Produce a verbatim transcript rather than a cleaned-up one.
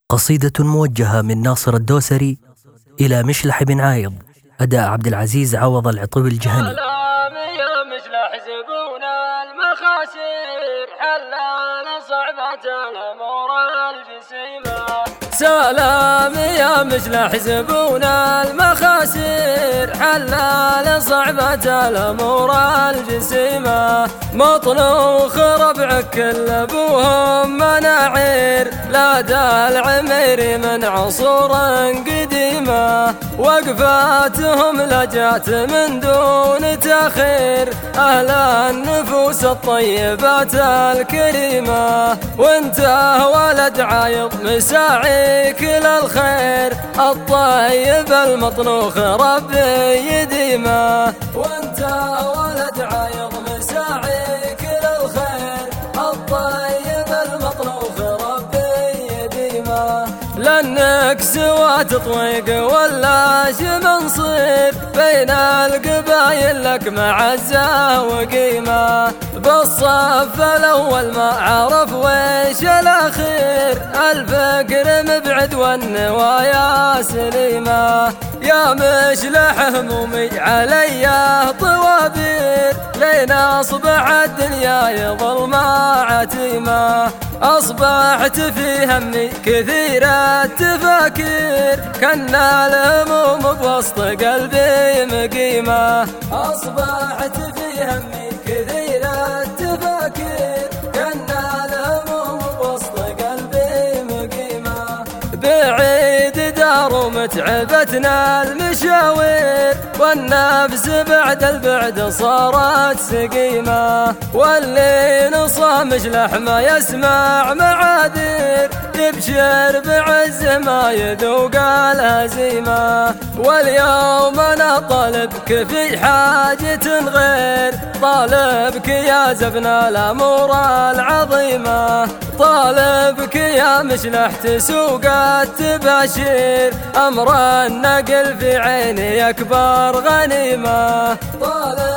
قصيدة موجهة من ناصر الدوسري إلى مشلح بن عايض. أداء عبد العزيز عوض العطوي الجهني. سلام يا مشلح زبونا المخاسر حلال صعبة الأمور الجسيمة. سلام يا مشلح زبونا المخاسر حلال صعبة الأمور الجسيمة. مطلوخ ربعك كل أبوهم مناعير لا دا العمير من عصور قديمة. وقفاتهم لجات من دون تأخير أهل النفوس الطيبات الكريمة. وانت ولد عايض مساعيك للخير الطيب المطلوخ ربي يديمه. وانت ولد عايض مساعيك للخير الطيب المطلوخ ربي يديمه. لأنك سوى تطويق ولا منصير بين القبايل لك معزة وقيمة. بالصف الأول ما عرف ويش الأخير الفقر مبعد والنوايا سليمة. يا مشلح همومي علي طوابير لين أصبح الدنيا يظل عتيمة. أصبحت في همي كثير التفاكير كان الهموم بوسط قلبي مقيمة. أصبحت في همي كثير التفاكير كان الهموم بوسط قلبي مقيمة. بعيد دار ومتعبتنا المشاوير والنفس بعد البعد صارت سقيمة. واللي نصى مشلح ما يسمع معاذير يبشر بعز ما يذوق الهزيمة. واليوم أنا طالبك في حاجة غير طالبك يا زبن الأمور العظيمة. طالبك يا مشلح تسوق التباشير أمر النقل في عيني أكبر غنيمة.